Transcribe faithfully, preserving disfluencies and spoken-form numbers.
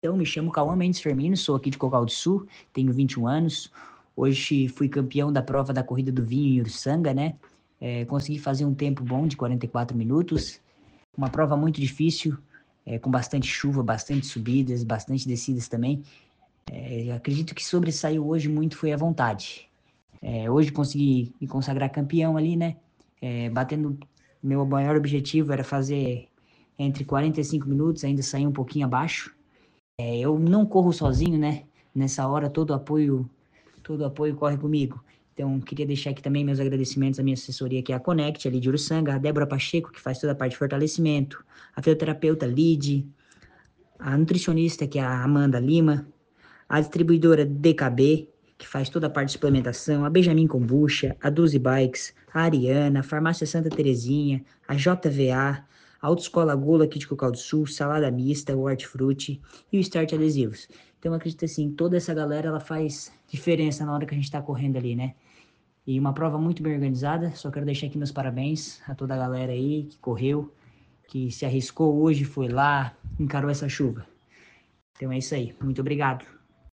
Então, me chamo Cauã Mendes Firmino, sou aqui de Cocal do Sul, tenho vinte e um anos. Hoje fui campeão da prova da corrida do vinho em Uruçanga, né? É, consegui fazer um tempo bom de quarenta e quatro minutos. Uma prova muito difícil, é, com bastante chuva, bastante subidas, bastante descidas também. É, acredito que sobressaiu hoje muito foi a vontade. É, hoje consegui me consagrar campeão ali, né? É, batendo, meu maior objetivo era fazer entre quarenta e cinco minutos, ainda sair um pouquinho abaixo. É, eu não corro sozinho, né? Nessa hora todo apoio, todo apoio corre comigo. Então, queria deixar aqui também meus agradecimentos à minha assessoria, que é a Connect, ali de Uruçanga, a Débora Pacheco, que faz toda a parte de fortalecimento, a fisioterapeuta Lid, a nutricionista, que é a Amanda Lima, a distribuidora D K B, que faz toda a parte de suplementação, a Benjamin Kombucha, a Duzi Bikes, a Ariana, a Farmácia Santa Terezinha, a J V A, a Autoescola Gula aqui de Cocal do Sul, Salada Mista, o Hortifruti e o Start Adesivos. Então, eu acredito assim, toda essa galera, ela faz diferença na hora que a gente tá correndo ali, né? E uma prova muito bem organizada, só quero deixar aqui meus parabéns a toda a galera aí que correu, que se arriscou hoje, foi lá, encarou essa chuva. Então é isso aí, muito obrigado.